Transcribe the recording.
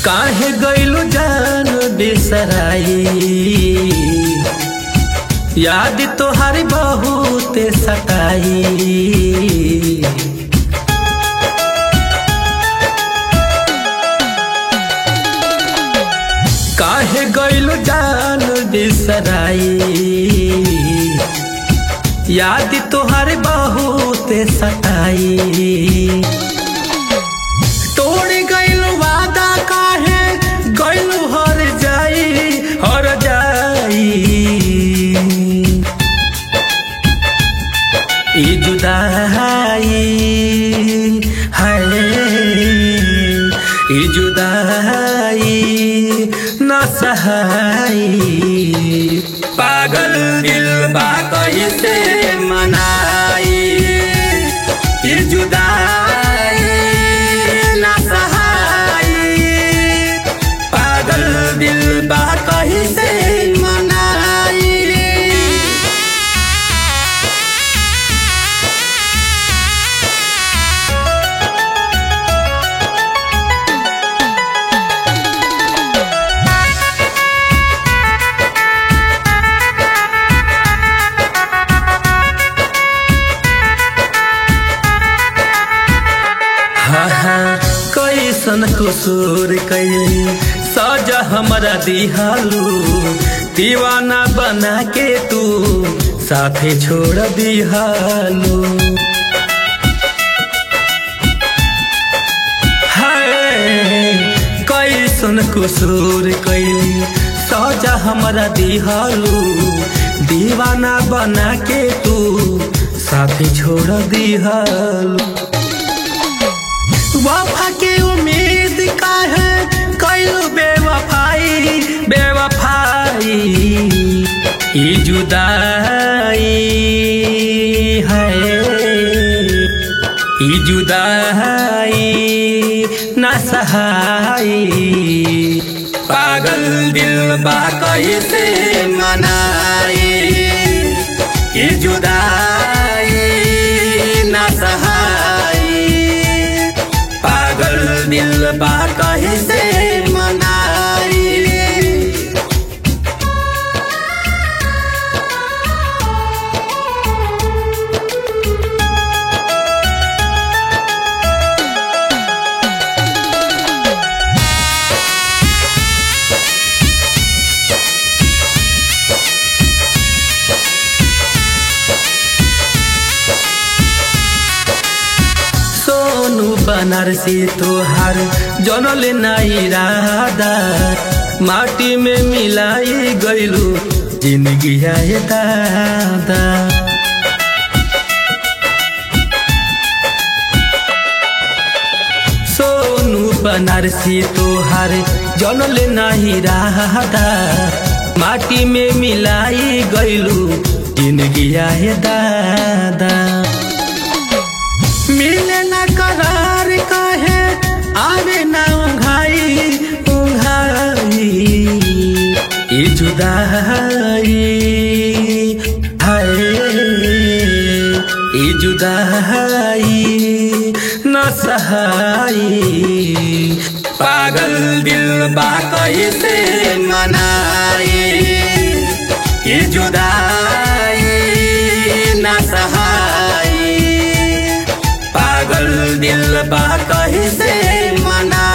काहे गइलु जान बिसराई, याद तोहारी बहुत सताई। काहे गइलु जान बिसराई, याद तोहारी बहुत सताई। तोड़ गइलु वादा काहे गइलु हर जाई ई जुदाई है, ई जुदाई न सहाई। पागल दिल बा कैसे मनाई, ई जुदाई न सहाई। पागल दिल बा कैसे मनाई। कैसन कसूर कैली सजा हमरा दिहालू, दीवाना बना के तू साथे छोड़ दिहालू। कैसन कसूर कैली सजा हमरा दिहालू, दीवाना बना के तू साथे छोड़ दिहालू। वफा के उम्मीद का है कैलू बेवफाई, बेवफाई। ई जुदाई है, ई जुदाई न सहाई। पागल दिल बा कैसे मनाई, ई जुदाई न सहाई। पागल दिल बा कैसे मनाई। बनारसी तोहार जनल नहीं राधा, माटी में मिलाई गइलू जिंदगी है दादा। सोनू बनारसी तोहार जनल नहीं राधा, माटी में मिलाई गइलू जिंदगी है दादा। मिले ना करार काहे आवे ना उंघाई, उंघाई। ई जुदाई है, ई जुदाई न सहाई। पागल दिल बा कैसे मनाई, ई जुदाई न सहाई। पागल दिल बा कैसे मना।